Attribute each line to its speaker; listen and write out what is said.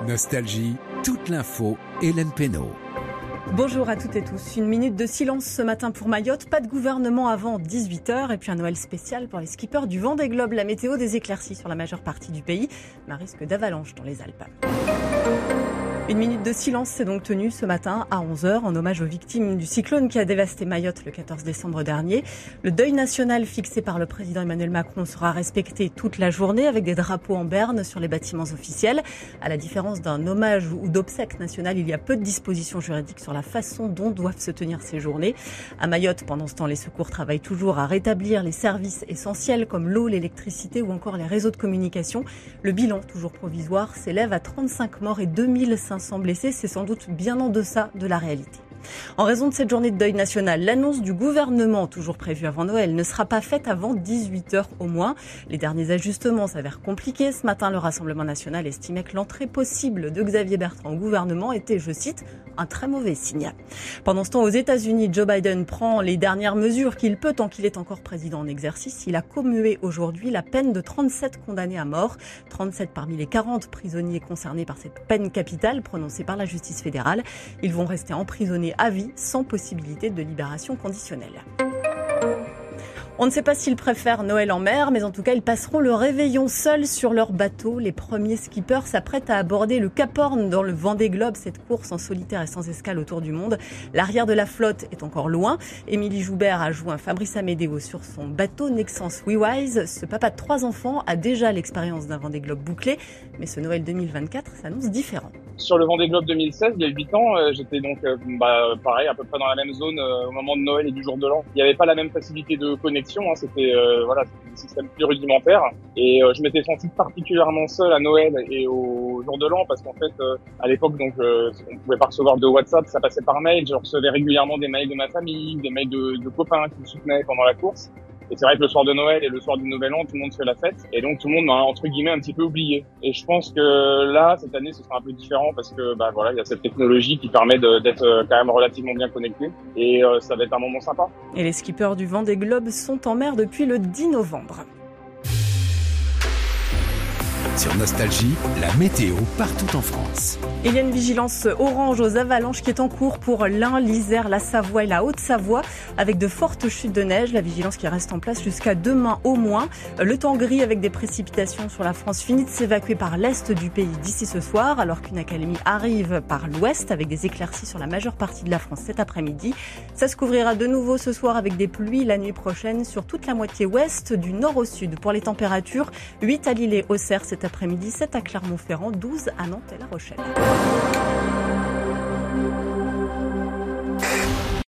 Speaker 1: Nostalgie, toute l'info, Hélène Pénaud.
Speaker 2: Bonjour à toutes et tous. Une minute de silence ce matin pour Mayotte. Pas de gouvernement avant 18h. Et puis un Noël spécial pour les skippers du Vendée Globe. La météo, des éclaircies sur la majeure partie du pays, mais un risque d'avalanche dans les Alpes. Une minute de silence s'est donc tenue ce matin à 11h en hommage aux victimes du cyclone qui a dévasté Mayotte le 14 décembre dernier. Le deuil national fixé par le président Emmanuel Macron sera respecté toute la journée avec des drapeaux en berne sur les bâtiments officiels. À la différence d'un hommage ou d'obsèques nationales, il y a peu de dispositions juridiques sur la façon dont doivent se tenir ces journées. À Mayotte, pendant ce temps, les secours travaillent toujours à rétablir les services essentiels comme l'eau, l'électricité ou encore les réseaux de communication. Le bilan, toujours provisoire, s'élève à 35 morts et 2500 blessés, c'est sans doute bien en deçà de la réalité. En raison de cette journée de deuil national, l'annonce du gouvernement, toujours prévue avant Noël, ne sera pas faite avant 18h au moins. Les derniers ajustements s'avèrent compliqués. Ce matin, le Rassemblement national estimait que l'entrée possible de Xavier Bertrand au gouvernement était, je cite, un très mauvais signe. Pendant ce temps, aux États-Unis, Joe Biden prend les dernières mesures qu'il peut tant qu'il est encore président en exercice. Il a commué aujourd'hui la peine de 37 condamnés à mort, 37 parmi les 40 prisonniers concernés par cette peine capitale prononcée par la justice fédérale. Ils vont rester emprisonnés à vie sans possibilité de libération conditionnelle. On ne sait pas s'ils préfèrent Noël en mer, mais en tout cas, ils passeront le réveillon seuls sur leur bateau. Les premiers skippers s'apprêtent à aborder le Cap Horn dans le Vendée Globe, cette course en solitaire et sans escale autour du monde. L'arrière de la flotte est encore loin. Émilie Joubert a joint Fabrice Amédéo sur son bateau Nexans WeWise. Ce papa de 3 enfants a déjà l'expérience d'un Vendée Globe bouclé, mais ce Noël 2024 s'annonce différent.
Speaker 3: Sur le Vendée Globe 2016, il y a 8 ans, j'étais donc pareil, à peu près dans la même zone au moment de Noël et du jour de l'an. Il n'y avait pas la même facilité de connexion, hein, c'était des systèmes plus rudimentaires. Et je m'étais senti particulièrement seul à Noël et au jour de l'an parce qu'en fait, à l'époque, donc, on pouvait pas recevoir de WhatsApp, ça passait par mail. Je recevais régulièrement des mails de ma famille, des mails de copains qui me soutenaient pendant la course. Et c'est vrai que le soir de Noël et le soir du Nouvel An, tout le monde fait la fête. Et donc, tout le monde m'a, entre guillemets, un petit peu oublié. Et je pense que là, cette année, ce sera un peu différent parce que, il y a cette technologie qui permet d'être quand même relativement bien connecté. Et ça va être un moment sympa.
Speaker 2: Et les skippers du Vendée Globe sont en mer depuis le 10 novembre.
Speaker 1: Sur Nostalgie, la météo partout en France.
Speaker 2: Il y a une vigilance orange aux avalanches qui est en cours pour l'Ain, l'Isère, la Savoie et la Haute-Savoie avec de fortes chutes de neige. La vigilance qui reste en place jusqu'à demain au moins. Le temps gris avec des précipitations sur la France finit de s'évacuer par l'est du pays d'ici ce soir alors qu'une accalmie arrive par l'ouest avec des éclaircies sur la majeure partie de la France cet après-midi. Ça se couvrira de nouveau ce soir avec des pluies la nuit prochaine sur toute la moitié ouest du nord au sud. Pour les températures, 8 à Lille et Auxerre cet après-midi, 7 à Clermont-Ferrand, 12 à Nantes et La Rochelle.